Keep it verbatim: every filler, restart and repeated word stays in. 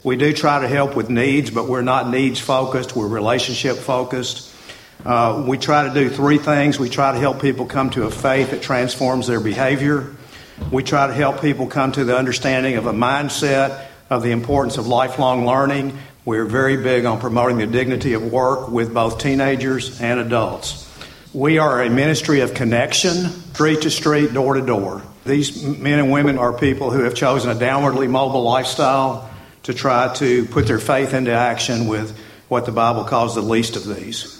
We do try to help with needs, but we're not needs-focused. We're relationship-focused. Uh, we try to do three things. We try to help people come to a faith that transforms their behavior. We try to help people come to the understanding of a mindset of the importance of lifelong learning. We're very big on promoting the dignity of work with both teenagers and adults. We are a ministry of connection, street to street, door to door. These men and women are people who have chosen a downwardly mobile lifestyle to try to put their faith into action with what the Bible calls the least of these.